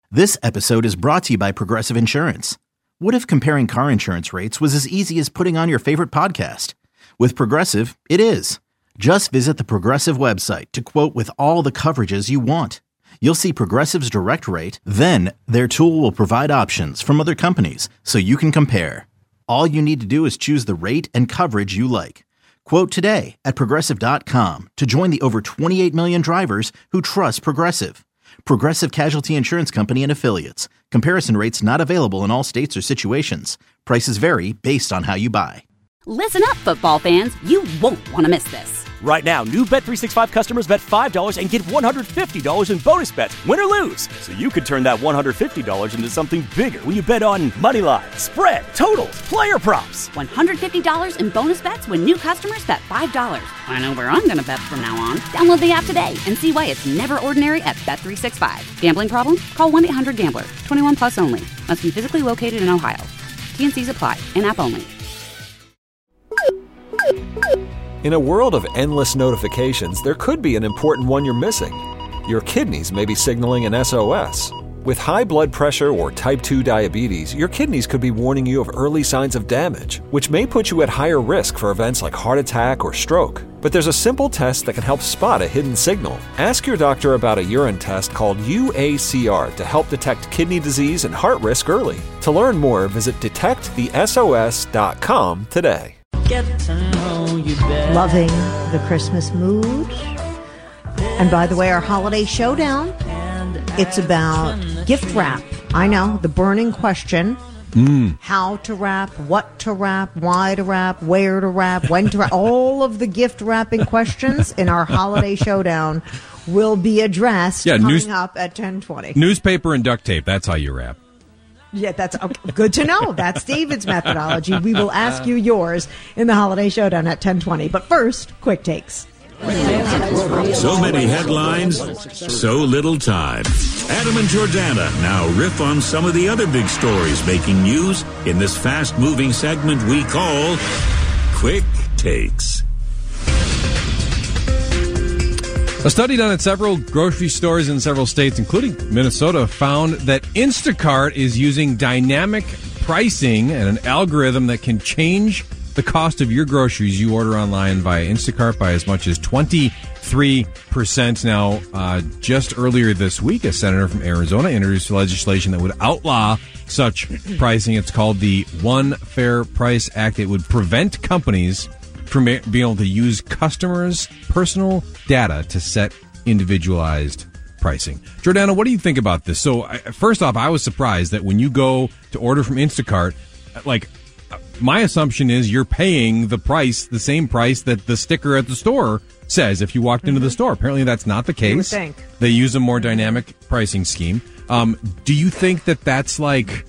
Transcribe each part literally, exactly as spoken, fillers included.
This episode is brought to you by Progressive Insurance. What if comparing car insurance rates was as easy as putting on your favorite podcast? With Progressive, it is. Just visit the Progressive website to quote with all the coverages you want. You'll see Progressive's direct rate, then their tool will provide options from other companies so you can compare. All you need to do is choose the rate and coverage you like. Quote today at Progressive dot com to join the over twenty-eight million drivers who trust Progressive. Progressive Casualty Insurance Company and Affiliates. Comparison rates not available in all states or situations. Prices vary based on how you buy. Listen up, football fans. You won't want to miss this. Right now, new Bet three sixty-five customers bet five dollars and get one hundred fifty dollars in bonus bets, win or lose. So you could turn that one hundred fifty dollars into something bigger when you bet on money line, spread, totals, player props. one hundred fifty dollars in bonus bets when new customers bet five dollars. I know where I'm going to bet from now on. Download the app today and see why it's never ordinary at Bet three sixty-five. Gambling problem? Call one eight hundred gambler. twenty-one plus only. Must be physically located in Ohio. T and C's apply. In-app only. In a world of endless notifications, there could be an important one you're missing. Your kidneys may be signaling an S O S. With high blood pressure or type two diabetes, your kidneys could be warning you of early signs of damage, which may put you at higher risk for events like heart attack or stroke. But there's a simple test that can help spot a hidden signal. Ask your doctor about a urine test called U A C R to help detect kidney disease and heart risk early. To learn more, visit detect the S O S dot com today. Get to know you better. Loving the Christmas mood. And by the way, our holiday showdown, it's about gift wrap. I know, the burning question. Mm. How to wrap, what to wrap, why to wrap, where to wrap, when to wrap. All of the gift wrapping questions in our holiday showdown will be addressed yeah, coming news- up at ten twenty. Newspaper and duct tape, that's how you wrap. Yeah, that's okay. Good to know. That's David's methodology. We will ask you yours in the Holiday Showdown at ten twenty. But first, quick takes. So many headlines, so little time. Adam and Jordana now riff on some of the other big stories making news in this fast-moving segment we call Quick Takes. A study done at several grocery stores in several states, including Minnesota, found that Instacart is using dynamic pricing and an algorithm that can change the cost of your groceries you order online via Instacart by as much as twenty-three percent. Now, uh, just earlier this week, a senator from Arizona introduced legislation that would outlaw such pricing. It's called the One Fair Price Act. It would prevent companies from being able to use customers' personal data to set individualized pricing. Jordana, what do you think about this? So, I, first off, I was surprised that when you go to order from Instacart, like, my assumption is you're paying the price, the same price that the sticker at the store says if you walked into mm-hmm. the store. Apparently, that's not the case. You would think. They use a more dynamic pricing scheme. Um, do you think that that's like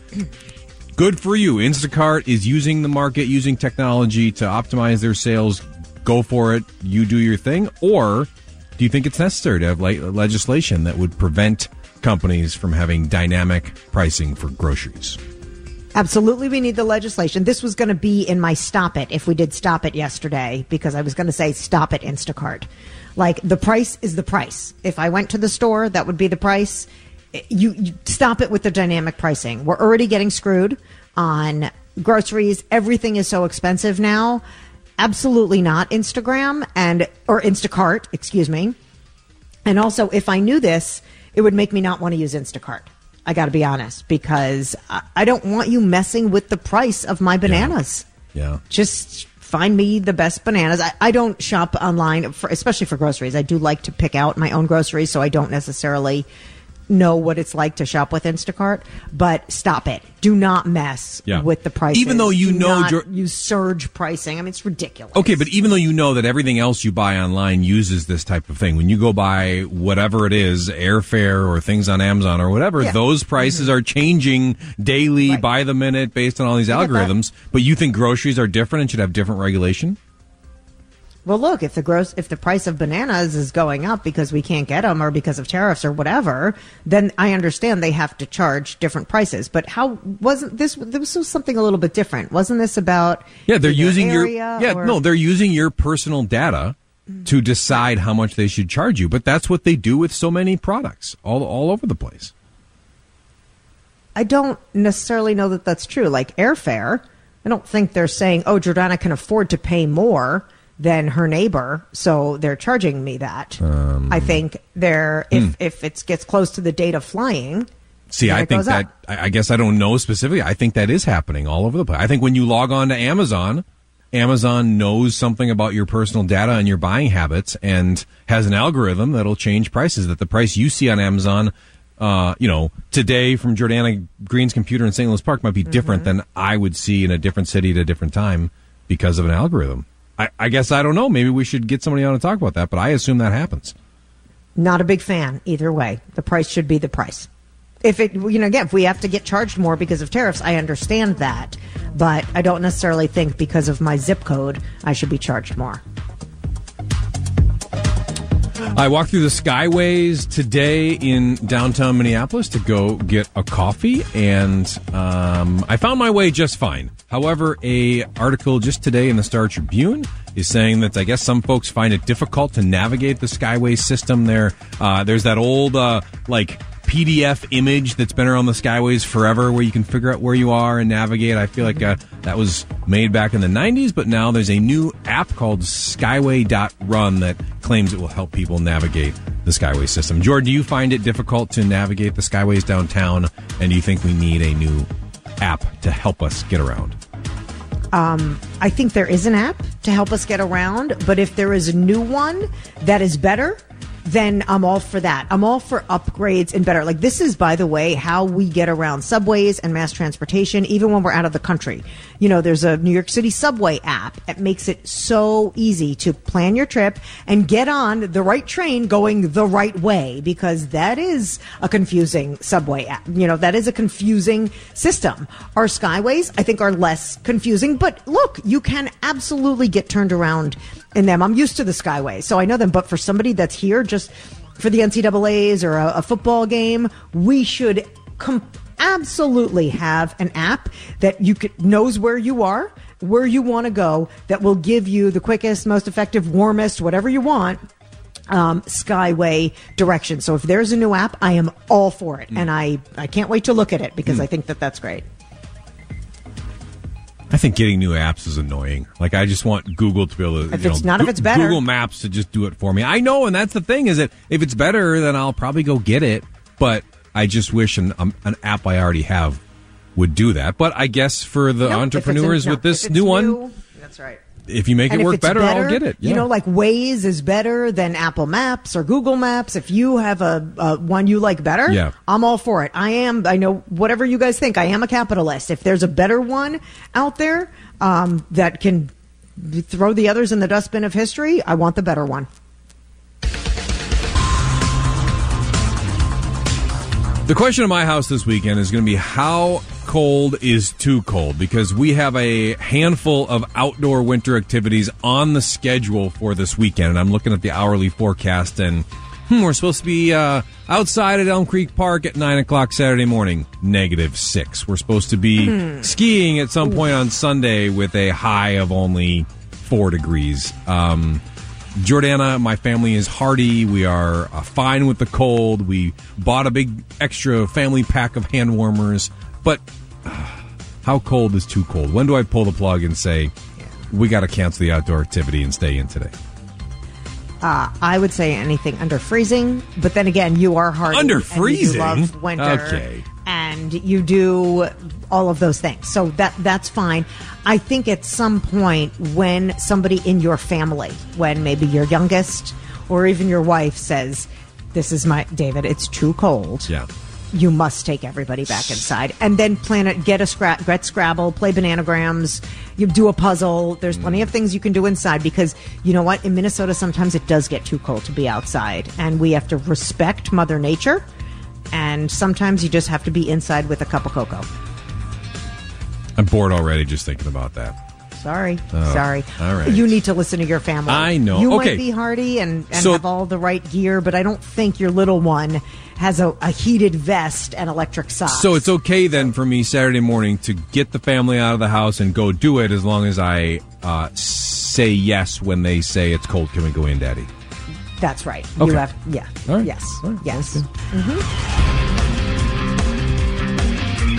good for you? Instacart is using the market, using technology to optimize their sales. Go for it. You do your thing. Or do you think it's necessary to have like legislation that would prevent companies from having dynamic pricing for groceries? Absolutely, we need the legislation. This was going to be in my Stop It if we did Stop It yesterday, because I was going to say Stop It Instacart. Like, the price is the price. If I went to the store, that would be the price. You, you stop it with the dynamic pricing. We're already getting screwed on groceries. Everything is so expensive now. Absolutely not Instagram and or Instacart, excuse me. And also, if I knew this, it would make me not want to use Instacart. I got to be honest, because I, I don't want you messing with the price of my bananas. Yeah. yeah. Just find me the best bananas. I, I don't shop online, for, especially for groceries. I do like to pick out my own groceries, so I don't necessarily know what it's like to shop with Instacart, but stop it. Do not mess yeah. with the prices. Even though you Do know not your- use surge pricing. I mean, it's ridiculous. Okay, but even though you know that everything else you buy online uses this type of thing, when you go buy whatever it is, airfare or things on Amazon or whatever, yeah. those prices mm-hmm. are changing daily, right. by the minute, based on all these algorithms. But you think groceries are different and should have different regulation? Well, look, if the gross, if the price of bananas is going up because we can't get them or because of tariffs or whatever, then I understand they have to charge different prices. But how wasn't this? This was something a little bit different, wasn't this? About yeah, they're using your yeah or? no, they're using your personal data to decide how much they should charge you. But that's what they do with so many products all all over the place. I don't necessarily know that that's true. Like airfare, I don't think they're saying, oh, Jordana can afford to pay more than her neighbor, so they're charging me that. Um, I think they're, if, hmm. if it gets close to the date of flying... See, I think that, up. I guess I don't know specifically. I think that is happening all over the place. I think when you log on to Amazon, Amazon knows something about your personal data and your buying habits and has an algorithm that'll change prices, that the price you see on Amazon, uh, you know, today from Jordana Green's computer in Saint Louis Park might be different mm-hmm. than I would see in a different city at a different time because of an algorithm. I, I guess I don't know. Maybe we should get somebody on to talk about that, but I assume that happens. Not a big fan either way. The price should be the price. If it, you know, again, if we have to get charged more because of tariffs, I understand that, but I don't necessarily think because of my zip code I should be charged more. I walked through the Skyways today in downtown Minneapolis to go get a coffee, and um, I found my way just fine. However, a article just today in the Star Tribune is saying that I guess some folks find it difficult to navigate the Skyway system there. Uh, there's that old, uh, like, P D F image that's been around the Skyways forever where you can figure out where you are and navigate. I feel like uh, that was made back in the nineties, but now there's a new app called Skyway dot run that claims it will help people navigate the Skyway system. Jordan, do you find it difficult to navigate the Skyways downtown, and do you think we need a new app to help us get around? Um, I think there is an app to help us get around, but if there is a new one that is better, then I'm all for that. I'm all for upgrades and better. Like, this is, by the way, how we get around subways and mass transportation, even when we're out of the country. You know, there's a New York City subway app that makes it so easy to plan your trip and get on the right train going the right way, because that is a confusing subway app. You know, that is a confusing system. Our Skyways, I think, are less confusing, but look, you can absolutely get turned around in them. I'm used to the Skyway, so I know them. But for somebody that's here just for the N C double A's or a, a football game, we should com- absolutely have an app that you could, knows where you are, where you want to go, that will give you the quickest, most effective, warmest, whatever you want, um, Skyway direction. So if there's a new app, I am all for it. Mm. And I, I can't wait to look at it because mm. I think that that's great. I think getting new apps is annoying. Like, I just want Google to be able to, if you it's know, not, if it's better, Google Maps to just do it for me. I know, and that's the thing, is that if it's better, then I'll probably go get it. But I just wish an um, an app I already have would do that. But I guess for the nope, entrepreneurs in, with no, this new, new one, that's right. If you make and it work better, better, I'll get it. Yeah. You know, like Waze is better than Apple Maps or Google Maps. If you have a, a one you like better, yeah. I'm all for it. I am, I know, whatever you guys think, I am a capitalist. If there's a better one out there um, that can throw the others in the dustbin of history, I want the better one. The question of my house this weekend is going to be, how cold is too cold? Because we have a handful of outdoor winter activities on the schedule for this weekend. And I'm looking at the hourly forecast, and hmm, we're supposed to be uh, outside at Elm Creek Park at nine o'clock Saturday morning, negative six. We're supposed to be mm. skiing at some point on Sunday with a high of only four degrees. Um Jordana, my family is hardy. We are uh, fine with the cold. We bought a big extra family pack of hand warmers. But uh, how cold is too cold? When do I pull the plug and say, we got to cancel the outdoor activity and stay in today? Uh, I would say anything under freezing. But then again, you are hardy. Under freezing? And you love winter. Okay. And you do all of those things. So that that's fine. I think at some point when somebody in your family, when maybe your youngest or even your wife says, this is my, David, it's too cold. Yeah. You must take everybody back inside. And then plan it, get a scra- get Scrabble, play Bananagrams, you do a puzzle. There's mm. plenty of things you can do inside, because you know what? In Minnesota, sometimes it does get too cold to be outside. And we have to respect Mother Nature. And sometimes you just have to be inside with a cup of cocoa. I'm bored already just thinking about that. Sorry. Oh, Sorry. All right. You need to listen to your family. I know. You okay. might be hardy and, and so, have all the right gear, but I don't think your little one has a, a heated vest and electric socks. So it's okay then for me Saturday morning to get the family out of the house and go do it, as long as I uh, say yes when they say it's cold. Can we go in, Daddy? That's right. Okay. You have, yeah. All right. Yes. All right. Yes. Mm-hmm.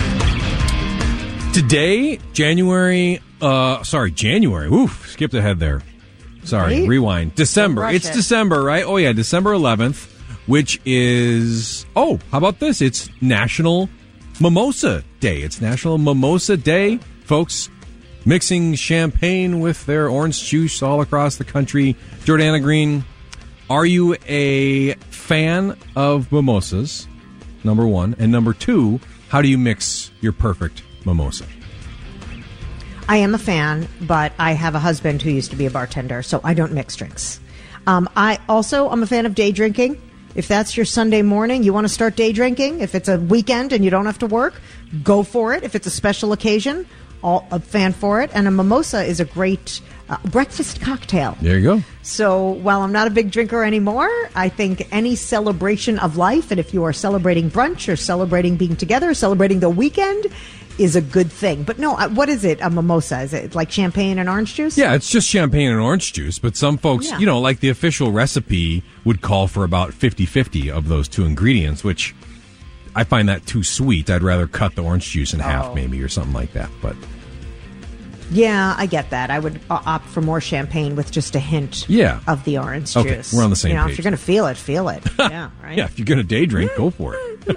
Today, January, uh, sorry, January. Oof, skipped ahead there. Sorry, Right? rewind. December. Rush It's it. December, right? Oh, yeah, December eleventh, which is, oh, how about this? It's National Mimosa Day. It's National Mimosa Day. Folks mixing champagne with their orange juice all across the country. Jordana Green, are you a fan of mimosas? Number one. And number two, how do you mix your perfect mimosa? I am a fan, but I have a husband who used to be a bartender, so I don't mix drinks. Um, I also am a fan of day drinking. If that's your Sunday morning, you want to start day drinking. If it's a weekend and you don't have to work, go for it. If it's a special occasion, all, a fan for it. And a mimosa is a great uh, breakfast cocktail. There you go. So while I'm not a big drinker anymore, I think any celebration of life, and if you are celebrating brunch or celebrating being together, celebrating the weekend, is a good thing. But no, uh, what is it, a mimosa? Is it like champagne and orange juice? Yeah, it's just champagne and orange juice, but some folks, Yeah. you know, like the official recipe would call for about fifty-fifty of those two ingredients, which I find that too sweet. I'd rather cut the orange juice in half Oh. maybe or something like that. But Yeah, I get that. I would uh, opt for more champagne with just a hint Yeah. of the orange Okay, juice. we're on the same You know, page. if you're going to feel it, feel it. Yeah, right? yeah, if you're going to day drink, go for it.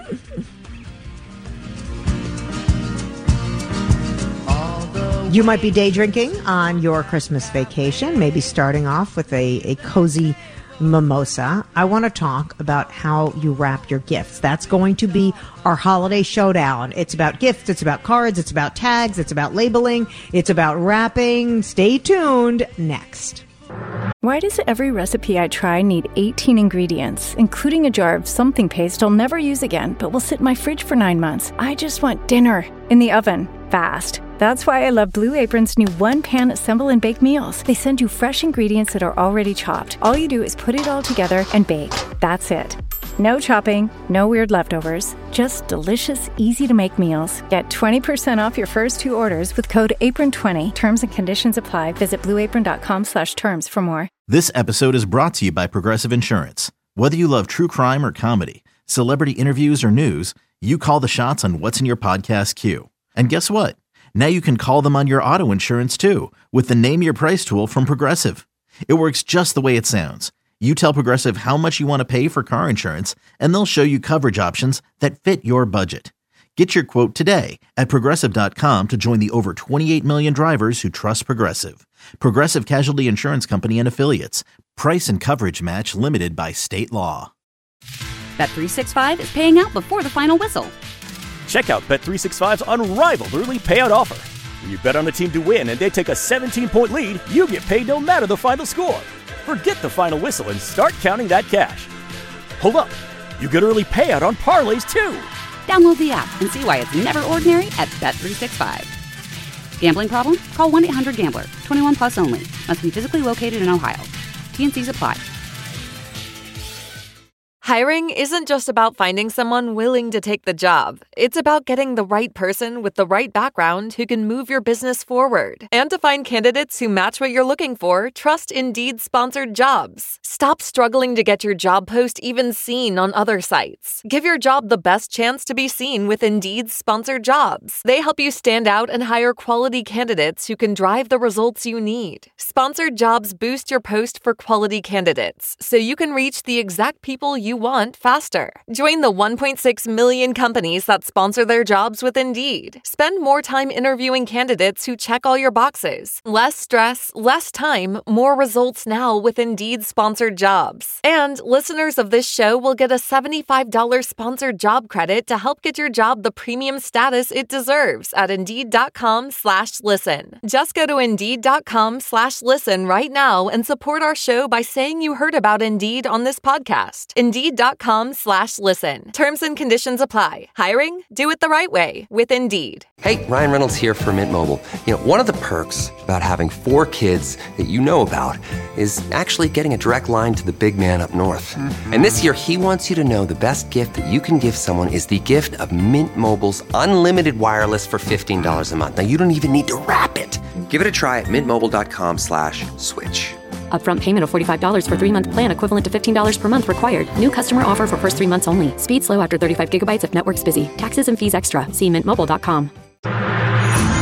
You might be day drinking on your Christmas vacation, maybe starting off with a, a cozy mimosa. I want to talk about how you wrap your gifts. That's going to be our holiday showdown. It's about gifts, it's about cards, it's about tags, it's about labeling, it's about wrapping. Stay tuned. Next. Why does every recipe I try need eighteen ingredients, including a jar of something paste I'll never use again, but will sit in my fridge for nine months? I just want dinner in the oven, fast. That's why I love Blue Apron's new one-pan assemble and bake meals. They send you fresh ingredients that are already chopped. All you do is put it all together and bake. That's it. No chopping, no weird leftovers, just delicious, easy-to-make meals. Get twenty percent off your first two orders with code apron twenty. Terms and conditions apply. Visit blueapron.com slash terms for more. This episode is brought to you by Progressive Insurance. Whether you love true crime or comedy, celebrity interviews or news, you call the shots on what's in your podcast queue. And guess what? Now you can call them on your auto insurance too with the Name Your Price tool from Progressive. It works just the way it sounds. You tell Progressive how much you want to pay for car insurance, and they'll show you coverage options that fit your budget. Get your quote today at Progressive dot com to join the over twenty-eight million drivers who trust Progressive. Progressive Casualty Insurance Company and Affiliates. Price and coverage match limited by state law. Bet three sixty-five is paying out before the final whistle. Check out Bet three sixty-five's unrivaled early payout offer. When you bet on a team to win and they take a seventeen-point lead, you get paid no matter the final score. Forget the final whistle and start counting that cash. Hold up. You get early payout on parlays, too. Download the app and see why it's never ordinary at Bet three sixty-five. Gambling problem? Call one eight hundred gambler. twenty-one plus only. Must be physically located in Ohio. T N Cs apply. Hiring isn't just about finding someone willing to take the job. It's about getting the right person with the right background who can move your business forward. And to find candidates who match what you're looking for, trust Indeed sponsored jobs. Stop struggling to get your job post even seen on other sites. Give your job the best chance to be seen with Indeed sponsored jobs. They help you stand out and hire quality candidates who can drive the results you need. Sponsored jobs boost your post for quality candidates, so you can reach the exact people you want faster. Join the one point six million companies that sponsor their jobs with Indeed. Spend more time interviewing candidates who check all your boxes. Less stress, less time, more results now with Indeed sponsored jobs. And listeners of this show will get a seventy-five dollars sponsored job credit to help get your job the premium status it deserves at Indeed.com slash listen. Just go to Indeed.com slash listen right now and support our show by saying you heard about Indeed on this podcast. Indeed.com slash listen. Terms and conditions apply. Hiring? Do it the right way with Indeed. Hey, Ryan Reynolds here for Mint Mobile. You know, one of the perks about having four kids that you know about is actually getting a direct line to the big man up north. Mm-hmm. And this year, he wants you to know the best gift that you can give someone is the gift of Mint Mobile's unlimited wireless for fifteen dollars a month. Now, you don't even need to wrap it. Give it a try at mintmobile.com slash switch. Upfront payment of forty-five dollars for three-month plan equivalent to fifteen dollars per month required. New customer offer for first three months only. Speed slow after thirty-five gigabytes if network's busy. Taxes and fees extra. See mint mobile dot com.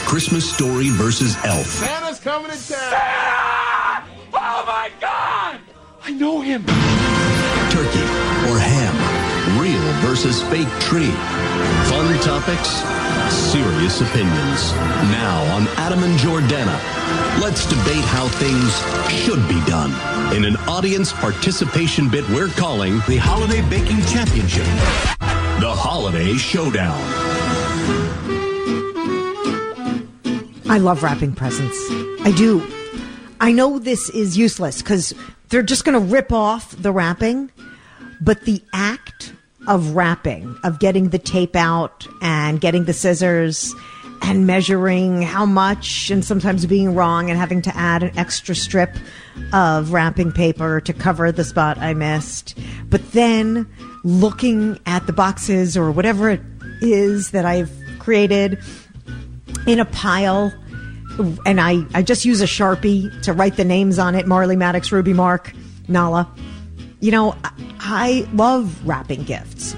Christmas Story versus Elf. Santa's coming to town. Santa! Oh my God! I know him. Turkey or ham. Real versus fake tree. Fun topics, serious opinions. Now on Adam and Jordana. Let's debate how things should be done. In an audience participation bit we're calling the Holiday Baking Championship. The Holiday Showdown. I love wrapping presents. I do. I know this is useless because they're just going to rip off the wrapping, but the act of wrapping, of getting the tape out and getting the scissors and measuring how much and sometimes being wrong and having to add an extra strip of wrapping paper to cover the spot I missed. But then looking at the boxes or whatever it is that I've created in a pile, and I, I just use a Sharpie to write the names on it, Marley, Maddox, Ruby, Mark, Nala. You know, I, I love wrapping gifts.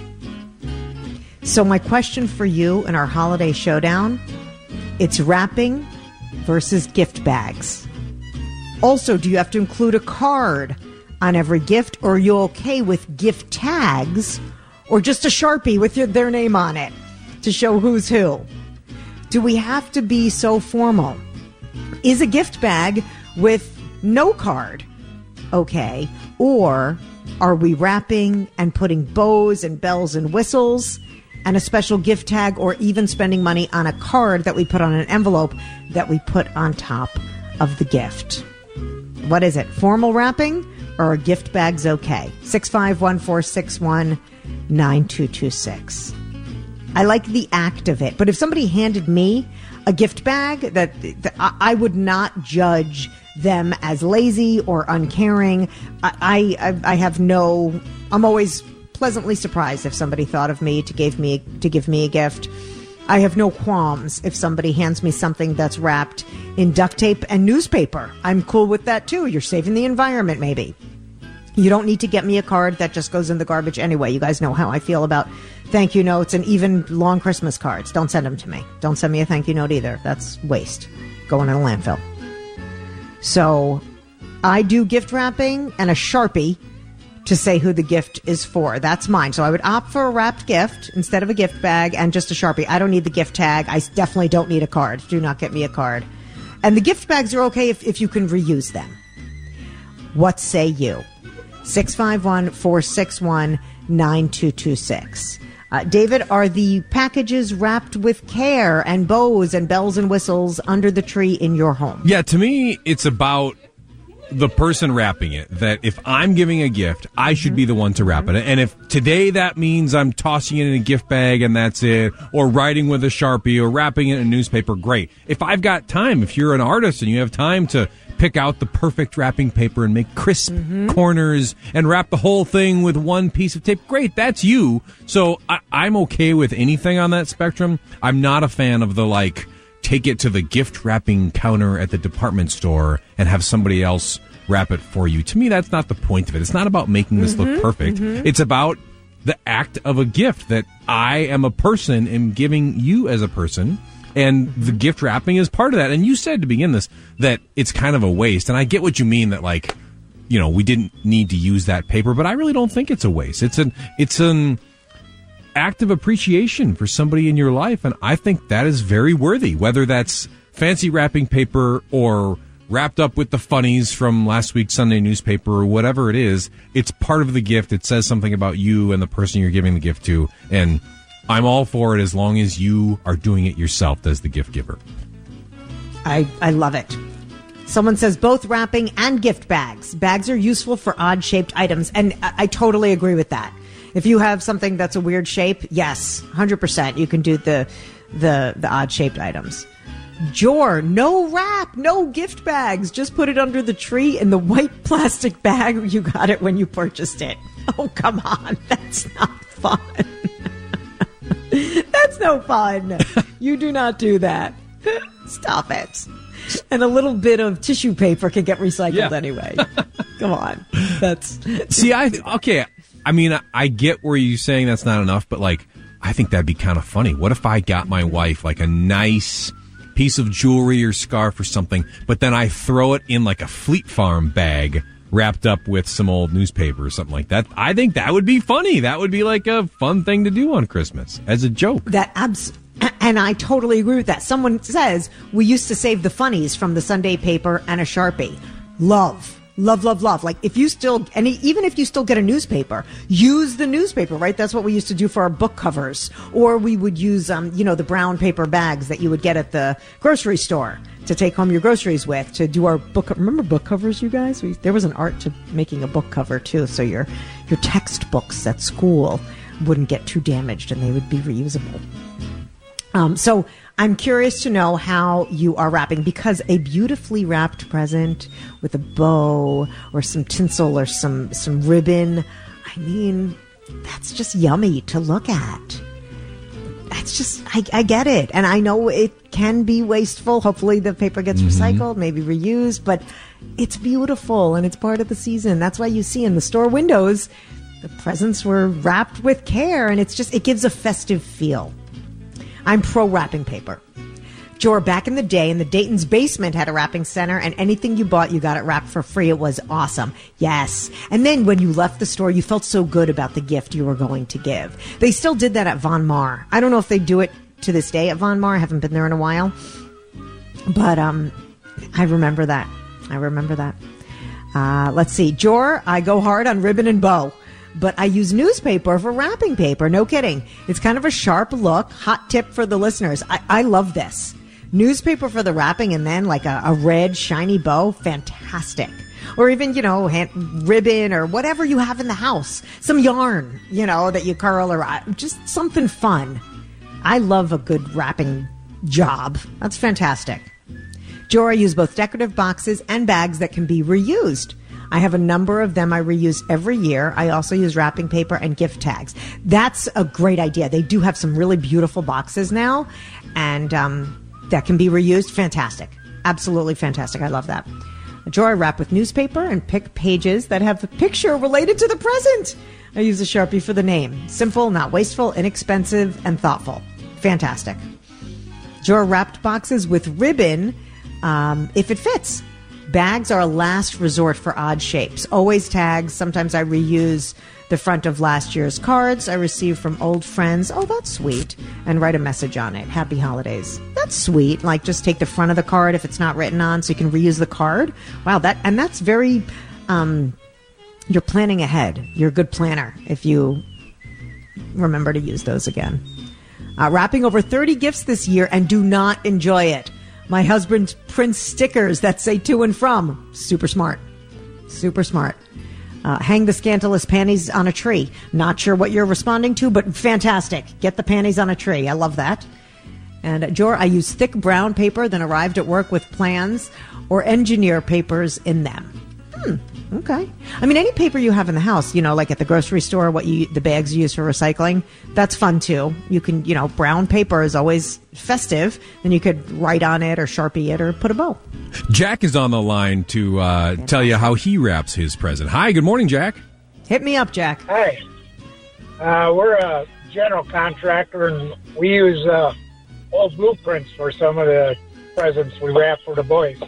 So my question for you in our holiday showdown, it's wrapping versus gift bags. Also, do you have to include a card on every gift, or are you okay with gift tags or just a Sharpie with your, their name on it to show who's who? Do we have to be so formal? Is a gift bag with no card okay? Or are we wrapping and putting bows and bells and whistles and a special gift tag, or even spending money on a card that we put on an envelope that we put on top of the gift? What is it? Formal wrapping or are gift bags okay? six five one, four six one, nine two two six. I like the act of it. But if somebody handed me a gift bag, that, that I would not judge them as lazy or uncaring. I, I I have no. I'm always pleasantly surprised if somebody thought of me to give me to give me a gift. I have no qualms if somebody hands me something that's wrapped in duct tape and newspaper. I'm cool with that too. You're saving the environment, maybe. You don't need to get me a card that just goes in the garbage anyway. You guys know how I feel about thank you notes and even long Christmas cards. Don't send them to me. Don't send me a thank you note either. That's waste. Going in a landfill. So I do gift wrapping and a Sharpie to say who the gift is for. That's mine. So I would opt for a wrapped gift instead of a gift bag and just a Sharpie. I don't need the gift tag. I definitely don't need a card. Do not get me a card. And the gift bags are okay if, if you can reuse them. What say you? six five one, four six one, nine two two six. Uh, David, are the packages wrapped with care and bows and bells and whistles under the tree in your home? Yeah, to me, it's about the person wrapping it. That if I'm giving a gift, I should be the one to wrap it. And if today that means I'm tossing it in a gift bag and that's it, or writing with a Sharpie or wrapping it in a newspaper, great. If I've got time, if you're an artist and you have time to pick out the perfect wrapping paper and make crisp mm-hmm. corners and wrap the whole thing with one piece of tape, great, that's you. So I, I'm okay with anything on that spectrum. I'm not a fan of the, like, take it to the gift wrapping counter at the department store and have somebody else wrap it for you. To me, that's not the point of it. It's not about making this mm-hmm, look perfect. Mm-hmm. It's about the act of a gift that I am a person and giving you as a person. And the gift wrapping is part of that. And you said to begin this that it's kind of a waste. And I get what you mean that, like, you know, we didn't need to use that paper, but I really don't think it's a waste. It's an it's an act of appreciation for somebody in your life. And I think that is very worthy, whether that's fancy wrapping paper or wrapped up with the funnies from last week's Sunday newspaper or whatever it is. It's part of the gift. It says something about you and the person you're giving the gift to. And I'm all for it as long as you are doing it yourself as the gift giver. I, I love it. Someone says both wrapping and gift bags. Bags are useful for odd-shaped items, and I, I totally agree with that. If you have something that's a weird shape, yes, one hundred percent you can do the the, the odd-shaped items. Jor, no wrap, no gift bags. Just put it under the tree in the white plastic bag you got it when you purchased it. Oh, come on. That's not fun. That's no fun. You do not do that. Stop it. And a little bit of tissue paper can get recycled yeah. anyway. Come on. That's See, I okay. I mean, I get where you're saying that's not enough, but like, I think that'd be kind of funny. What if I got my wife like a nice piece of jewelry or scarf or something, but then I throw it in like a Fleet Farm bag wrapped up with some old newspaper or something like that. I think that would be funny. That would be like a fun thing to do on Christmas as a joke. That abs- And I totally agree with that. Someone says we used to save the funnies from the Sunday paper and a Sharpie. Love. Love, love, love. Like if you still, and even if you still get a newspaper, use the newspaper, right? That's what we used to do for our book covers. Or we would use, um, you know, the brown paper bags that you would get at the grocery store to take home your groceries with, to do our book. Remember book covers, you guys? We, there was an art to making a book cover too. So your, your textbooks at school wouldn't get too damaged and they would be reusable. Um, so I'm curious to know how you are wrapping, because a beautifully wrapped present with a bow or some tinsel or some, some ribbon, I mean, that's just yummy to look at. That's just, I, I get it. And I know it can be wasteful. Hopefully the paper gets mm-hmm. recycled, maybe reused, but it's beautiful and it's part of the season. That's why you see in the store windows, the presents were wrapped with care, and it's just, it gives a festive feel. I'm pro wrapping paper. Jor, back in the day, in the Dayton's basement had a wrapping center, and anything you bought, you got it wrapped for free. It was awesome. Yes. And then when you left the store, you felt so good about the gift you were going to give. They still did that at Von Maur. I don't know if they do it to this day at Von Maur. I haven't been there in a while. But um, I remember that. I remember that. Uh, let's see. Jor, I go hard on ribbon and bow, but I use newspaper for wrapping paper. No kidding. It's kind of a sharp look. Hot tip for the listeners. I, I love this. Newspaper for the wrapping, and then like a, a red shiny bow. Fantastic. Or even, you know, hand, ribbon or whatever you have in the house. Some yarn, you know, that you curl, or just something fun. I love a good wrapping job. That's fantastic. Jor, I use both decorative boxes and bags that can be reused. I have a number of them I reuse every year. I also use wrapping paper and gift tags. That's a great idea. They do have some really beautiful boxes now, and um, that can be reused. Fantastic. Absolutely fantastic. I love that. Jor, I wrap with newspaper and pick pages that have a picture related to the present. I use a Sharpie for the name. Simple, not wasteful, inexpensive, and thoughtful. Fantastic. Jor, wrapped boxes with ribbon um, if it fits. Bags are a last resort for odd shapes. Always tags. Sometimes I reuse the front of last year's cards I received from old friends. Oh, that's sweet. And write a message on it. Happy holidays. That's sweet. Like, just take the front of the card if it's not written on, so you can reuse the card. Wow, that and that's very, um, you're planning ahead. You're a good planner if you remember to use those again. Uh, wrapping over thirty gifts this year and do not enjoy it. My husband prints stickers that say to and from. Super smart. Super smart. Uh, hang the scandalous panties on a tree. Not sure what you're responding to, but fantastic. Get the panties on a tree. I love that. And uh, Jor, I use thick brown paper, then arrived at work with plans or engineer papers in them. Hmm. Okay. I mean, any paper you have in the house, you know, like at the grocery store, what you the bags you use for recycling, that's fun too. You can, you know, brown paper is always festive, and you could write on it or Sharpie it or put a bow. Jack is on the line to uh, tell you how he wraps his present. Hi, good morning, Jack. Hit me up, Jack. Hey. Uh, we're a general contractor, and we use uh, old blueprints for some of the presents we wrap for the boys.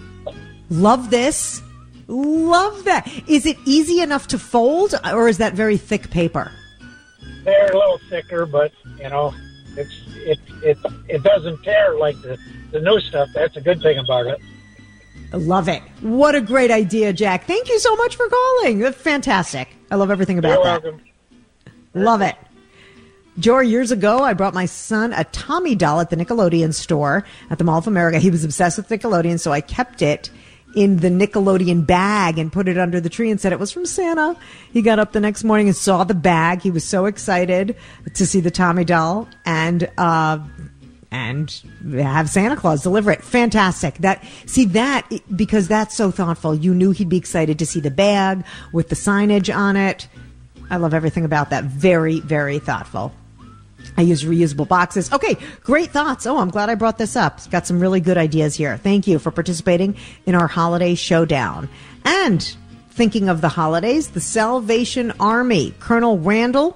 Love this. Love that. Is it easy enough to fold, or is that very thick paper? They're a little thicker, but, you know, it's it it it doesn't tear like the, the new stuff. That's a good thing about it. I love it. What a great idea, Jack. Thank you so much for calling. That's fantastic. I love everything about You're that. welcome. Love it. Jor, years ago, I brought my son a Tommy doll at the Nickelodeon store at the Mall of America. He was obsessed with Nickelodeon, so I kept it in the Nickelodeon bag and put it under the tree and said it was from Santa. He got up the next morning and saw the bag. He was so excited to see the Tommy doll and uh, and have Santa Claus deliver it. Fantastic. That see that because that's so thoughtful. You knew he'd be excited to see the bag with the signage on it. I love everything about that. Very, very thoughtful. I use reusable boxes. Okay, great thoughts. Oh, I'm glad I brought this up. Got some really good ideas here. Thank you for participating in our holiday showdown. And thinking of the holidays, the Salvation Army, Colonel Randall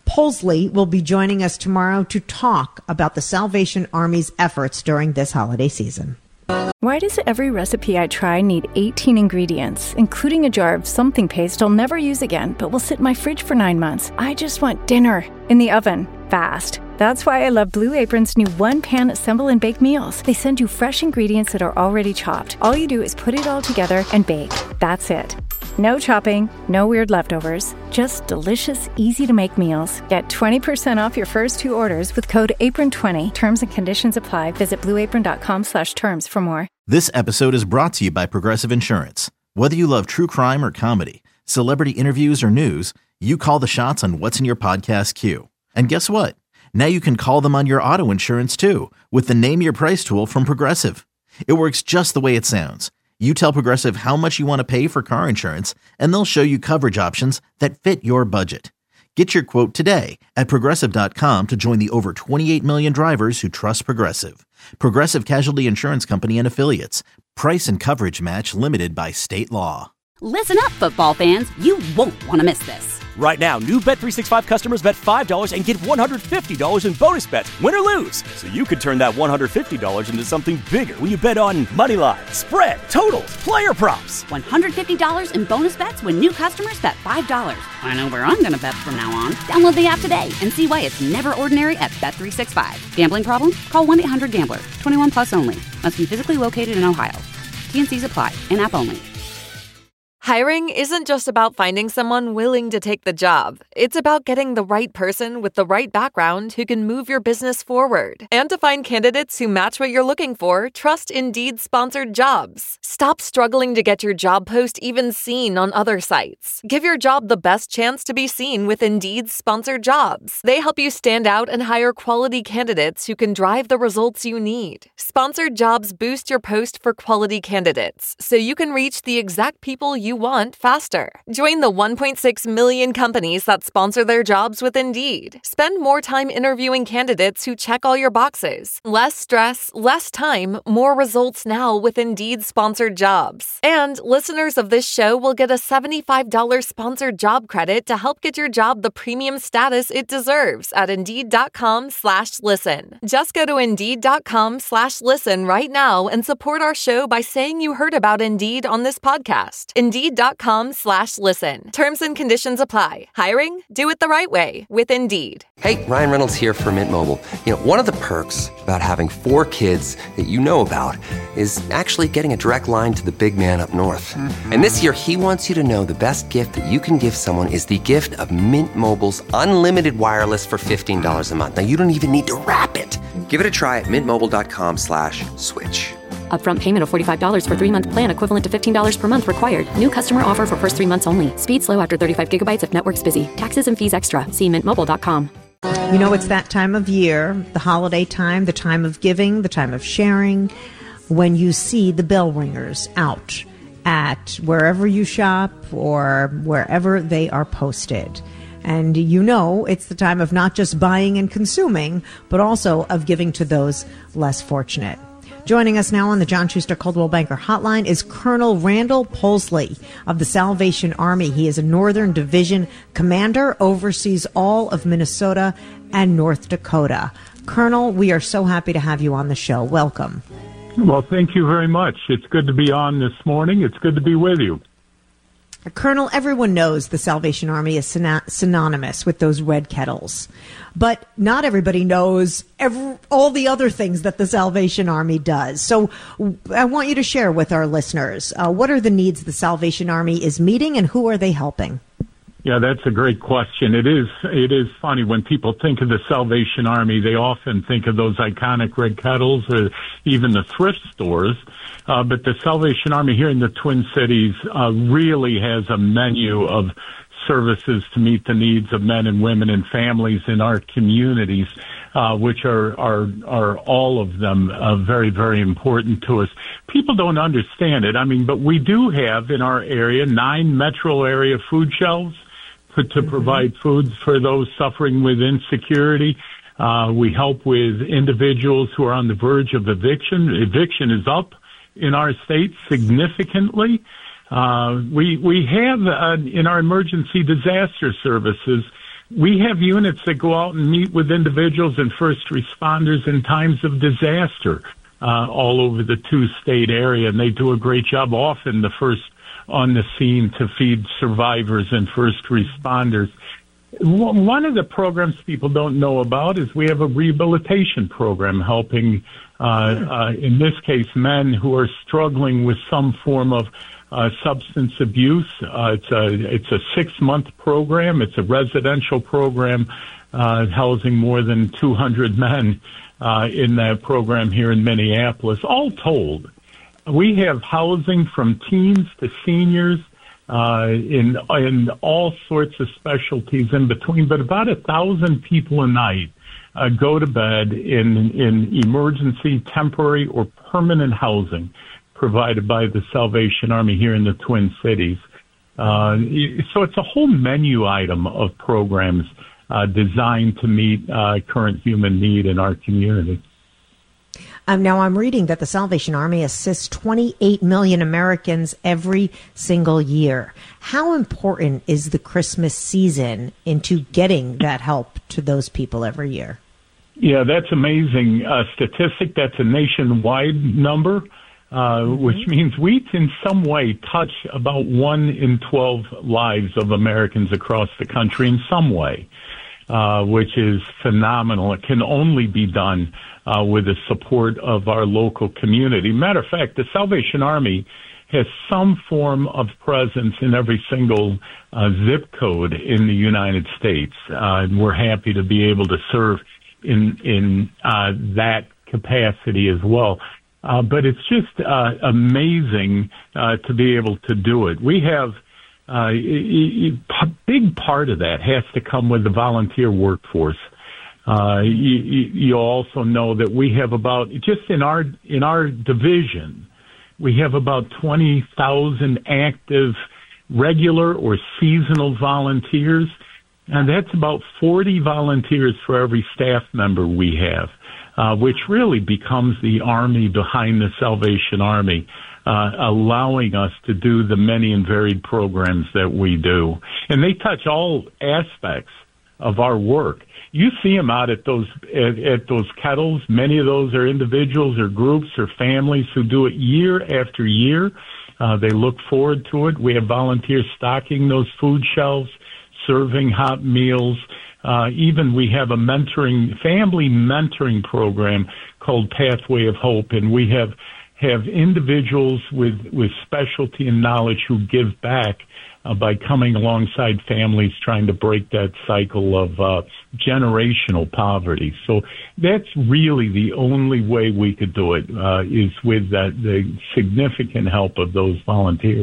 Polesley will be joining us tomorrow to talk about the Salvation Army's efforts during this holiday season. Why does every recipe I try need eighteen ingredients, including a jar of something paste I'll never use again, but will sit in my fridge for nine months? I just want dinner in the oven, fast. That's why I love Blue Apron's new one-pan assemble and bake meals. They send you fresh ingredients that are already chopped. All you do is put it all together and bake. That's it. No chopping, no weird leftovers, just delicious, easy-to-make meals. Get twenty percent off your first two orders with code apron twenty. Terms and conditions apply. Visit blueapron.com slash terms for more. This episode is brought to you by Progressive Insurance. Whether you love true crime or comedy, celebrity interviews or news, you call the shots on what's in your podcast queue. And guess what? Now you can call them on your auto insurance too with the Name Your Price tool from Progressive. It works just the way it sounds. You tell Progressive how much you want to pay for car insurance, and they'll show you coverage options that fit your budget. Get your quote today at Progressive dot com to join the over twenty-eight million drivers who trust Progressive. Progressive Casualty Insurance Company and Affiliates. Price and coverage match limited by state law. Listen up, football fans. You won't want to miss this. Right now, new Bet three sixty-five customers bet five dollars and get one hundred fifty dollars in bonus bets, win or lose. So you could turn that one hundred fifty dollars into something bigger when you bet on money line, spread, totals, player props. one hundred fifty dollars in bonus bets when new customers bet five dollars. I know where I'm going to bet from now on. Download the app today and see why it's never ordinary at Bet three sixty-five. Gambling problem? Call one eight hundred gambler. twenty-one plus only. Must be physically located in Ohio. T and C's apply. In-app only. Hiring isn't just about finding someone willing to take the job. It's about getting the right person with the right background who can move your business forward. And to find candidates who match what you're looking for, trust Indeed sponsored jobs. Stop struggling to get your job post even seen on other sites. Give your job the best chance to be seen with Indeed sponsored jobs. They help you stand out and hire quality candidates who can drive the results you need. Sponsored jobs boost your post for quality candidates, so you can reach the exact people you want faster. Join the one point six million companies that sponsor their jobs with Indeed. Spend more time interviewing candidates who check all your boxes. Less stress, less time, more results now with Indeed sponsored jobs. And listeners of this show will get a seventy-five dollars sponsored job credit to help get your job the premium status it deserves at Indeed.com slash listen. Just go to Indeed.com slash listen right now and support our show by saying you heard about Indeed on this podcast. Indeed.com slash listen. Terms and conditions apply. Hiring? Do it the right way with Indeed. Hey, Ryan Reynolds here for Mint Mobile. You know, one of the perks about having four kids that you know about is actually getting a direct line to the big man up north. Mm-hmm. And this year, he wants you to know the best gift that you can give someone is the gift of Mint Mobile's unlimited wireless for fifteen dollars a month. Now, you don't even need to wrap it. Give it a try at mintmobile.com slash switch. Upfront payment of forty-five dollars for three-month plan equivalent to fifteen dollars per month required. New customer offer for first three months only. Speed slow after thirty-five gigabytes if network's busy. Taxes and fees extra. See mint mobile dot com. You know, it's that time of year, the holiday time, the time of giving, the time of sharing, when you see the bell ringers out at wherever you shop or wherever they are posted. And you know it's the time of not just buying and consuming, but also of giving to those less fortunate. Joining us now on the John Schuster Coldwell Banker Hotline is Colonel Randall Polesley of the Salvation Army. He is a Northern Division commander, oversees all of Minnesota and North Dakota. Colonel, we are so happy to have you on the show. Welcome. Well, thank you very much. It's good to be on this morning. It's good to be with you. Colonel, everyone knows the Salvation Army is synonymous with those red kettles, but not everybody knows every, all the other things that the Salvation Army does. So I want you to share with our listeners, uh, what are the needs the Salvation Army is meeting and who are they helping? Yeah, that's a great question. It is, it is funny when people think of the Salvation Army, they often think of those iconic red kettles or even the thrift stores. Uh, but the Salvation Army here in the Twin Cities uh, really has a menu of services to meet the needs of men and women and families in our communities, uh, which are, are, are all of them uh, very, very important to us. People don't understand it. I mean, but we do have in our area nine metro area food shelves to, to provide foods for those suffering with insecurity. Uh, we help with individuals who are on the verge of eviction. Eviction is up in our state significantly. Uh, we, we have, uh, in our emergency disaster services, we have units that go out and meet with individuals and first responders in times of disaster uh, all over the two-state area, and they do a great job, often the first on the scene to feed survivors and first responders. One of the programs people don't know about is we have a rehabilitation program helping, uh, uh, in this case, men who are struggling with some form of uh, substance abuse. Uh, it's a it's a six-month program. It's a residential program uh, housing more than two hundred men uh, in that program here in Minneapolis. All told, we have housing from teens to seniors, uh, in in all sorts of specialties in between, but about a thousand people a night uh, go to bed in in emergency, temporary, or permanent housing provided by the Salvation Army here in the Twin Cities. Uh, so it's a whole menu item of programs uh, designed to meet uh, current human need in our community. Um, now, I'm reading that the Salvation Army assists twenty-eight million Americans every single year. How important is the Christmas season into getting that help to those people every year? Yeah, that's amazing uh, statistic. That's a nationwide number, uh, mm-hmm. which means we, in some way, touch about one in twelve lives of Americans across the country in some way, uh, which is phenomenal. It can only be done Uh, with the support of our local community. Matter of fact, the Salvation Army has some form of presence in every single uh, zip code in the United States, uh, and we're happy to be able to serve in in uh, that capacity as well. Uh, but it's just uh, amazing uh, to be able to do it. We have uh, a big part of that has to come with the volunteer workforce. Uh, you, you also know that we have about, just in our, in our division, we have about twenty thousand active regular or seasonal volunteers, and that's about forty volunteers for every staff member we have, uh, which really becomes the army behind the Salvation Army, uh, allowing us to do the many and varied programs that we do. And they touch all aspects of our work. You see them out at those at, at those kettles. Many of those are individuals or groups or families who do it year after year. Uh, they look forward to it. We have volunteers stocking those food shelves, serving hot meals. Uh, even we have a mentoring, family mentoring program called Pathway of Hope, and we have have individuals with, with specialty and knowledge who give back Uh, by coming alongside families trying to break that cycle of uh, generational poverty. So that's really the only way we could do it, uh, is with that, the significant help of those volunteers.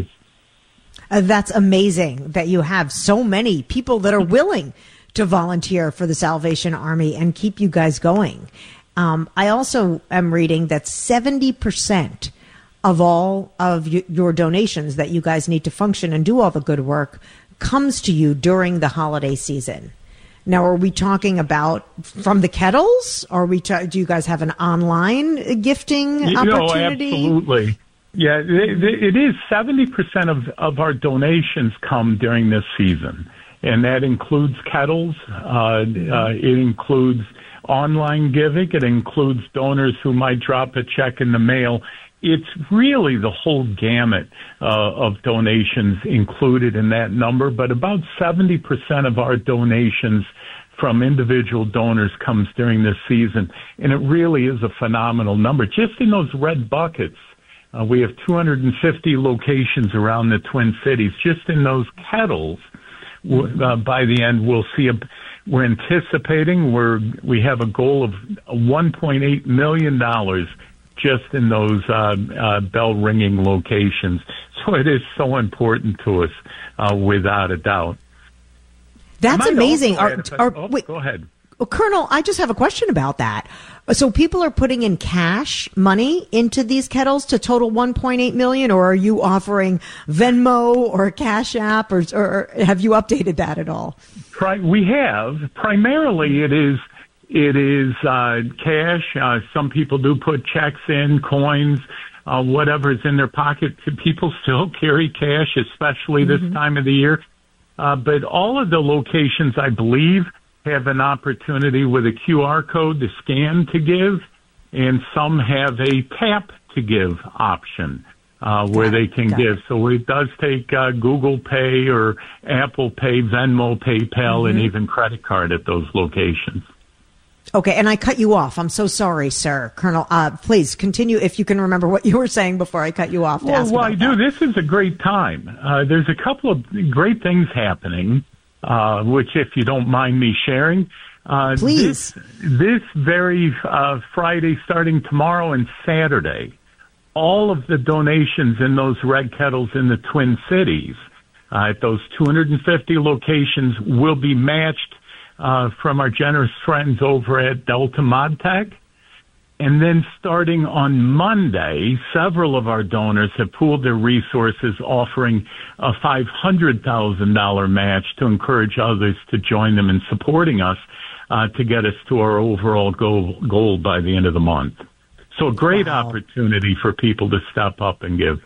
Uh, that's amazing that you have so many people that are willing to volunteer for the Salvation Army and keep you guys going. Um, I also am reading that seventy percent of all of your donations that you guys need to function and do all the good work comes to you during the holiday season. Now, are we talking about from the kettles? Or are we ta- do you guys have an online gifting you opportunity? No, absolutely. Yeah, it, it is seventy percent of, of our donations come during this season. And that includes kettles. Uh, uh, it includes online giving. It includes donors who might drop a check in the mail. It's really the whole gamut uh, of donations included in that number, but about seventy percent of our donations from individual donors comes during this season, and it really is a phenomenal number. Just in those red buckets, uh, we have two hundred fifty locations around the Twin Cities. Just in those kettles, uh, by the end, we'll see a we're anticipating, we're, we have a goal of one point eight million dollars just in those uh, uh, bell-ringing locations. So it is so important to us, uh, without a doubt. That's amazing. Are, are, oh, wait, go ahead. Well, Colonel, I just have a question about that. So people are putting in cash money into these kettles to total one point eight million dollars, or are you offering Venmo or Cash App, or, or have you updated that at all? We have. Primarily it is It is uh, cash. Uh, some people do put checks in, coins, uh, whatever's in their pocket. People still carry cash, especially this mm-hmm. time of the year. Uh, but all of the locations, I believe, have an opportunity with a Q R code to scan to give, and some have a tap to give option uh, where they can give. So it does take uh, Google Pay or Apple Pay, Venmo, PayPal, mm-hmm. and even credit card at those locations. Okay, and I cut you off. I'm so sorry, sir. Colonel, uh, please continue if you can remember what you were saying before I cut you off. To well, ask well about I do. that. This is a great time. Uh, there's a couple of great things happening, uh, which, if you don't mind me sharing. Uh, Please. This, this very uh, Friday, starting tomorrow and Saturday, all of the donations in those red kettles in the Twin Cities, uh, at those two hundred fifty locations, will be matched Uh, from our generous friends over at Delta ModTech. And then starting on Monday, several of our donors have pooled their resources, offering a five hundred thousand dollars match to encourage others to join them in supporting us uh, to get us to our overall goal, goal by the end of the month. So a great wow. opportunity for people to step up and give.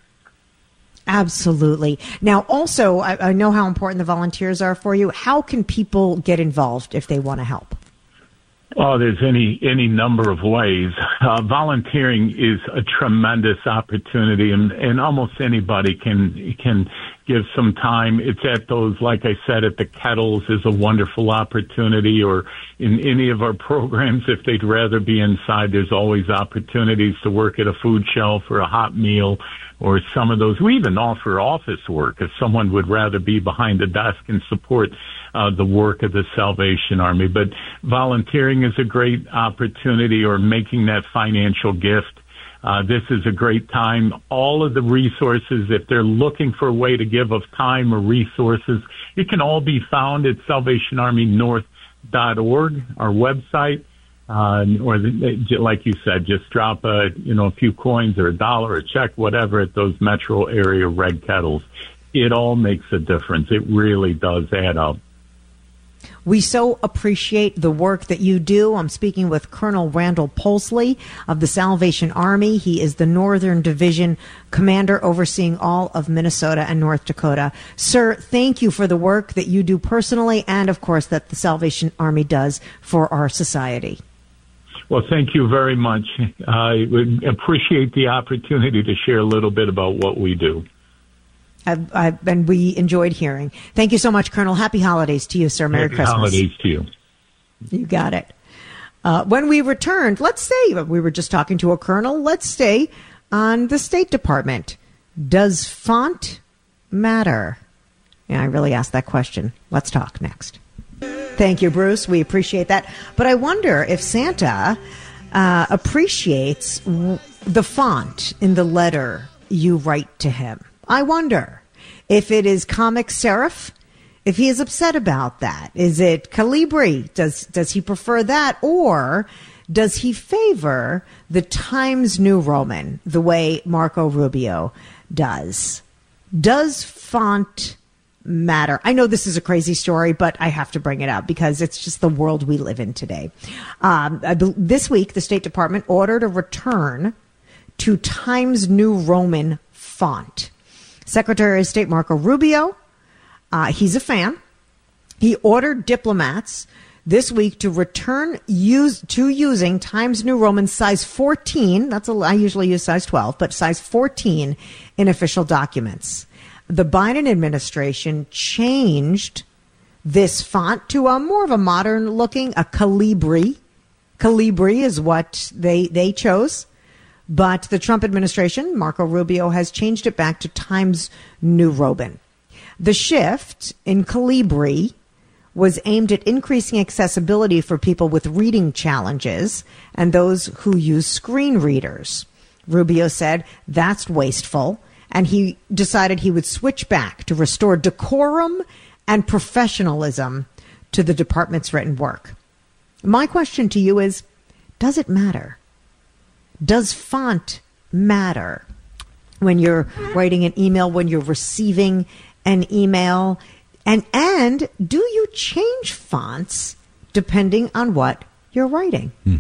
Absolutely. Now, also, I, I know how important the volunteers are for you. How can people get involved if they want to help? Oh, there's any any number of ways. Uh, volunteering is a tremendous opportunity, and, and almost anybody can can give some time. It's at those, like I said, at the kettles is a wonderful opportunity, or in any of our programs, if they'd rather be inside, there's always opportunities to work at a food shelf or a hot meal, or some of those. We even offer office work if someone would rather be behind a desk and support uh, the work of the Salvation Army. But volunteering is a great opportunity, or making that financial gift. Uh, this is a great time. All of the resources, if they're looking for a way to give of time or resources, it can all be found at salvation army north dot org, our website. Uh, or the, like you said, just drop a, you know, a few coins or a dollar or a check, whatever, at those metro area red kettles. It all makes a difference. It really does add up. We so appreciate the work that you do. I'm speaking with Colonel Randall Polsley of the Salvation Army. He is the Northern Division Commander overseeing all of Minnesota and North Dakota. Sir, thank you for the work that you do personally, and of course that the Salvation Army does for our society. Well, thank you very much. I would appreciate the opportunity to share a little bit about what we do. I've, I've, and we enjoyed hearing. Thank you so much, Colonel. Happy holidays to you, sir. Merry Happy Christmas. holidays to you. You got it. Uh, when we returned, let's say we were just talking to a colonel. Let's stay on the State Department. Does font matter? Yeah, I really asked that question. Let's talk next. Thank you, Bruce. We appreciate that. But I wonder if Santa uh, appreciates w- the font in the letter you write to him. I wonder if it is Comic Serif, if he is upset about that. Is it Calibri? Does does he prefer that? Or does he favor the Times New Roman the way Marco Rubio does? Does font matter? I know this is a crazy story, but I have to bring it up because it's just the world we live in today. Um, this week, the State Department ordered a return to Times New Roman font. Secretary of State Marco Rubio, uh, he's a fan. He ordered diplomats this week to return use to using Times New Roman size fourteen. That's a, I usually use size twelve, but size fourteen in official documents. The Biden administration changed this font to a more of a modern looking, a Calibri. Calibri is what they they chose. But the Trump administration, Marco Rubio, has changed it back to Times New Roman. The shift in Calibri was aimed at increasing accessibility for people with reading challenges and those who use screen readers. Rubio said that's wasteful, and he decided he would switch back to restore decorum and professionalism to the department's written work. My question to you is, does it matter? Does font matter when you're writing an email, when you're receiving an email? And and do you change fonts depending on what you're writing? Hmm.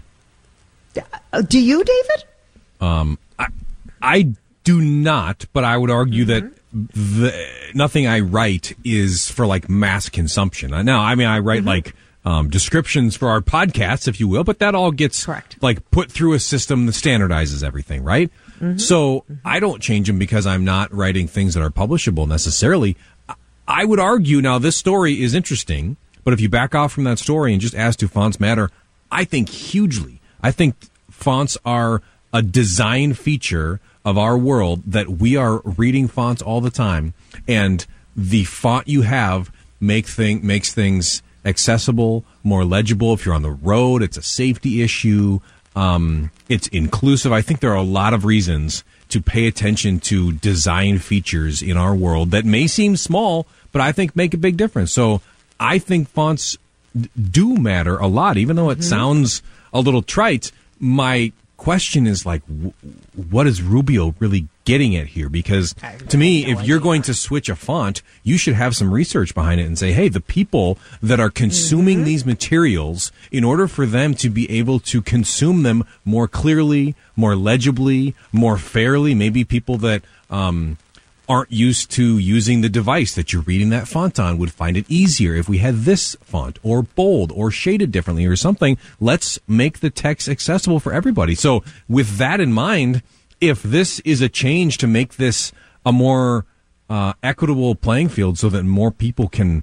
Do you, David? Um, I, I do not, but I would argue mm-hmm. that the, nothing I write is for like mass consumption. Now, I mean, I write mm-hmm. like um, descriptions for our podcasts, if you will, but that all gets Correct. like put through a system that standardizes everything, right? Mm-hmm. So mm-hmm. I don't change them because I'm not writing things that are publishable necessarily. I would argue now this story is interesting, but if you back off from that story and just ask, do fonts matter? I think hugely. I think fonts are a design feature of our world that we are reading fonts all the time, and the font you have make thing makes things accessible, more legible. If you're on the road, it's a safety issue. Um, it's inclusive. I think there are a lot of reasons to pay attention to design features in our world that may seem small, but I think make a big difference. So I think fonts d- do matter a lot, even though it mm-hmm. sounds a little trite. My question is like, w- what is Rubio really getting at here? Because to me, if you're going to switch a font, you should have some research behind it and say, hey, the people that are consuming mm-hmm. these materials, in order for them to be able to consume them more clearly, more legibly, more fairly, maybe people that um, aren't used to using the device that you're reading that font on would find it easier if we had this font or bold or shaded differently or something. Let's make the text accessible for everybody. So with that in mind, if this is a change to make this a more uh, equitable playing field so that more people can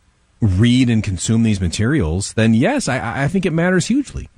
read and consume these materials, then yes, I, I think it matters hugely.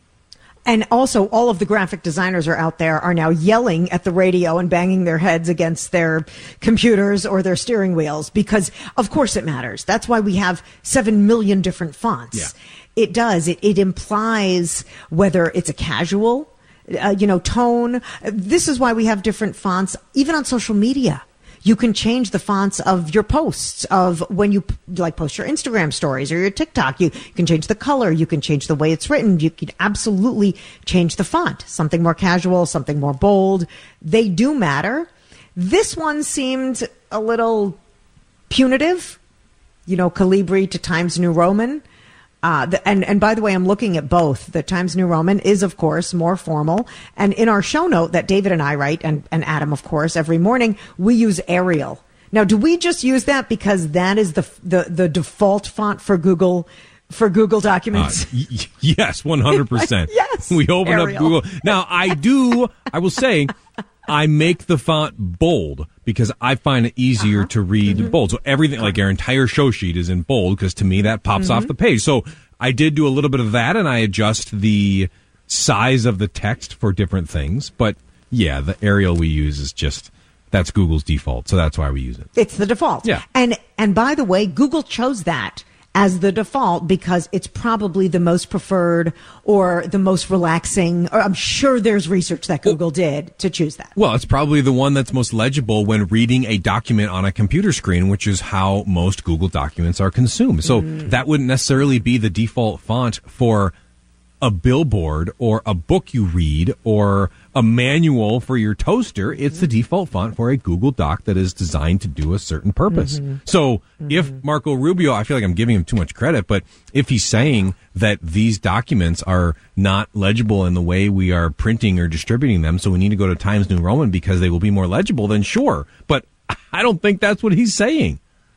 And also, all of the graphic designers are out there are now yelling at the radio and banging their heads against their computers or their steering wheels because, of course, it matters. That's why we have seven million different fonts. Yeah. It does. It, it implies whether it's a casual, uh, you know, tone. This is why we have different fonts, even on social media. You can change the fonts of your posts, of when you like post your Instagram stories or your TikTok. You can change the color. You can change the way it's written. You can absolutely change the font. Something more casual, something more bold. They do matter. This one seemed a little punitive, you know, Calibri to Times New Roman. Uh, the, and, and by the way, I'm looking at both. The Times New Roman is, of course, more formal. And in our show note that David and I write, and, and Adam, of course, every morning, we use Arial. Now, do we just use that because that is the the, the default font for Google for Google Documents? Uh, y- yes, one hundred percent. Yes. We open Arial. up Google. Now, I do, I will say, I make the font bold because I find it easier uh-huh. to read mm-hmm. bold. So everything, like our entire show sheet is in bold because to me that pops mm-hmm. off the page. So I did do a little bit of that and I adjust the size of the text for different things. But yeah, the Arial we use is just, that's Google's default. So that's why we use it. It's the default. Yeah. And, and by the way, Google chose that as the default because it's probably the most preferred or the most relaxing. Or I'm sure there's research that Google did to choose that. Well, it's probably the one that's most legible when reading a document on a computer screen, which is how most Google documents are consumed. So mm. that wouldn't necessarily be the default font for a billboard or a book you read or a manual for your toaster. It's the default font for a Google Doc that is designed to do a certain purpose. Mm-hmm. So mm-hmm. if Marco Rubio, I feel like I'm giving him too much credit, but if he's saying that these documents are not legible in the way we are printing or distributing them, so we need to go to Times New Roman because they will be more legible, then sure. But I don't think that's what he's saying.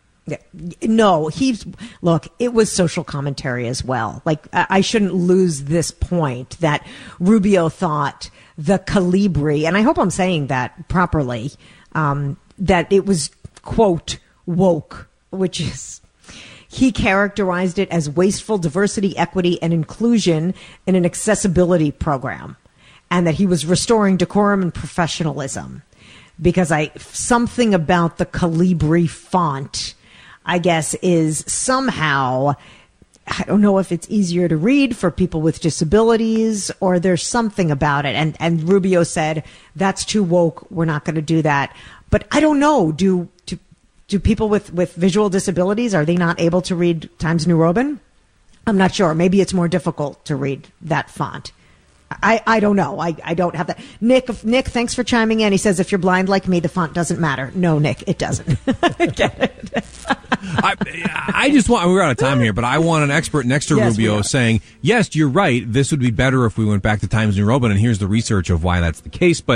No, he's, look, it was social commentary as well. Like, I shouldn't lose this point that Rubio thought the Calibri, and I hope I'm saying that properly, um, that it was, quote, woke, which is, he characterized it as wasteful diversity, equity, and inclusion in an accessibility program, and that he was restoring decorum and professionalism. Because I, something about the Calibri font, I guess, is somehow, I don't know if it's easier to read for people with disabilities or there's something about it. And, and Rubio said, that's too woke. We're not going to do that. But I don't know. Do, do, do people with, with visual disabilities, are they not able to read Times New Roman? I'm not sure. Maybe it's more difficult to read that font. I, I don't know. I, I don't have that. Nick, Nick, thanks for chiming in. He says, if you're blind like me, the font doesn't matter. No, Nick, it doesn't. Get it. I, I just want, we're out of time here, but I want an expert next to yes, Rubio saying, yes, you're right. This would be better if we went back to Times New Roman, and here's the research of why that's the case. But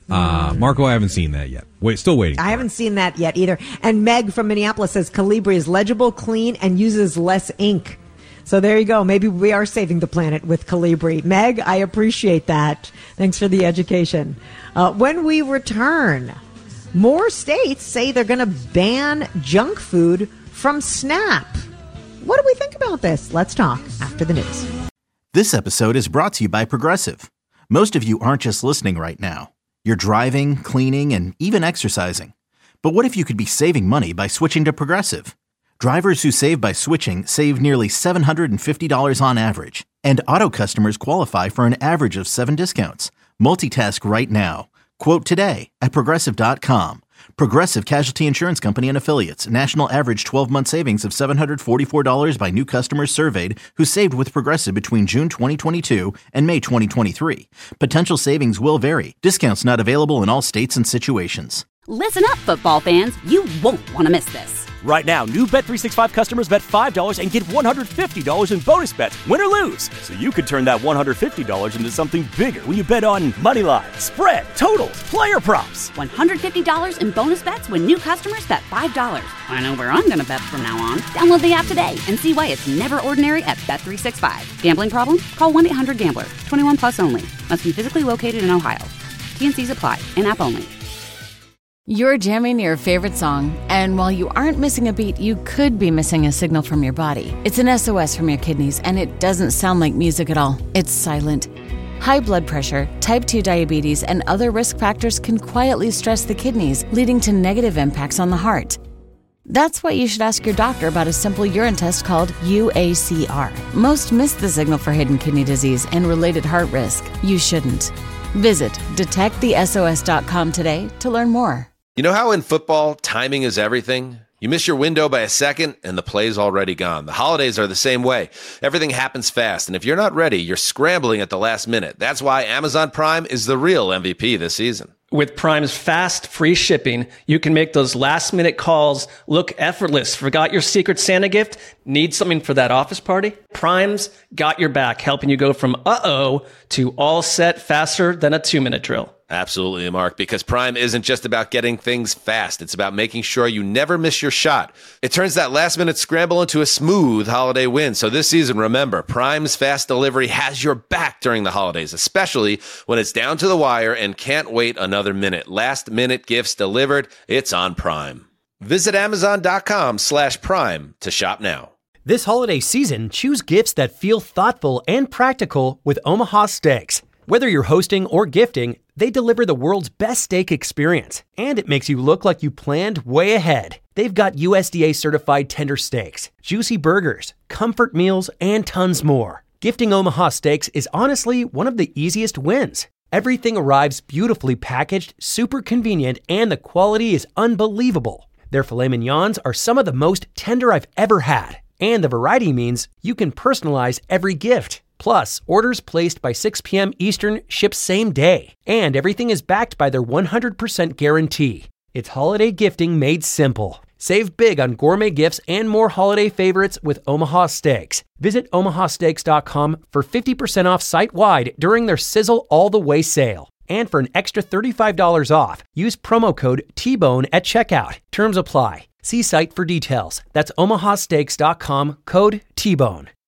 Uh, Marco, I haven't seen that yet. Wait, still waiting. I haven't seen that yet either. And Meg from Minneapolis says Calibri is legible, clean, and uses less ink. So there you go. Maybe we are saving the planet with Calibri. Meg, I appreciate that. Thanks for the education. Uh, when we return, more states say they're going to ban junk food from SNAP. What do we think about this? Let's talk after the news. This episode is brought to you by Progressive. Most of you aren't just listening right now. You're driving, cleaning, and even exercising. But what if you could be saving money by switching to Progressive? Drivers who save by switching save nearly seven hundred fifty dollars on average. And auto customers qualify for an average of seven discounts. Multitask right now. Quote today at Progressive dot com. Progressive Casualty Insurance Company and Affiliates. National average twelve-month savings of seven hundred forty-four dollars by new customers surveyed who saved with Progressive between June twenty twenty-two and May twenty twenty-three. Potential savings will vary. Discounts not available in all states and situations. Listen up, football fans. You won't want to miss this. Right now, new Bet three sixty-five customers bet five dollars and get one hundred fifty dollars in bonus bets, win or lose. So you could turn that one hundred fifty dollars into something bigger when you bet on money line, spread, totals, player props. one hundred fifty dollars in bonus bets when new customers bet five dollars. I know where I'm going to bet from now on. Download the app today and see why it's never ordinary at Bet three sixty-five. Gambling problem? Call one eight hundred gambler. twenty-one plus only. Must be physically located in Ohio. T and C's apply. In-app only. You're jamming your favorite song, and while you aren't missing a beat, you could be missing a signal from your body. It's an S O S from your kidneys, and it doesn't sound like music at all. It's silent. High blood pressure, type two diabetes, and other risk factors can quietly stress the kidneys, leading to negative impacts on the heart. That's why you should ask your doctor about a simple urine test called U A C R. Most miss the signal for hidden kidney disease and related heart risk. You shouldn't. Visit detect the S O S dot com today to learn more. You know how in football, timing is everything? You miss your window by a second, and the play's already gone. The holidays are the same way. Everything happens fast, and if you're not ready, you're scrambling at the last minute. That's why Amazon Prime is the real M V P this season. With Prime's fast, free shipping, you can make those last-minute calls look effortless. Forgot your Secret Santa gift? Need something for that office party? Prime's got your back, helping you go from uh-oh to all set faster than a two-minute drill. Absolutely, Mark, because Prime isn't just about getting things fast. It's about making sure you never miss your shot. It turns that last-minute scramble into a smooth holiday win. So this season, remember, Prime's fast delivery has your back during the holidays, especially when it's down to the wire and can't wait another minute. Last-minute gifts delivered, it's on Prime. Visit Amazon.com slash Prime to shop now. This holiday season, choose gifts that feel thoughtful and practical with Omaha Steaks. Whether you're hosting or gifting, they deliver the world's best steak experience, and it makes you look like you planned way ahead. They've got U S D A-certified tender steaks, juicy burgers, comfort meals, and tons more. Gifting Omaha Steaks is honestly one of the easiest wins. Everything arrives beautifully packaged, super convenient, and the quality is unbelievable. Their filet mignons are some of the most tender I've ever had, and the variety means you can personalize every gift. Plus, orders placed by six p.m. Eastern ship same day. And everything is backed by their one hundred percent guarantee. It's holiday gifting made simple. Save big on gourmet gifts and more holiday favorites with Omaha Steaks. Visit Omaha Steaks dot com for fifty percent off site-wide during their Sizzle All the Way sale. And for an extra thirty-five dollars off, use promo code T-Bone at checkout. Terms apply. See site for details. That's Omaha Steaks dot com, code T-Bone.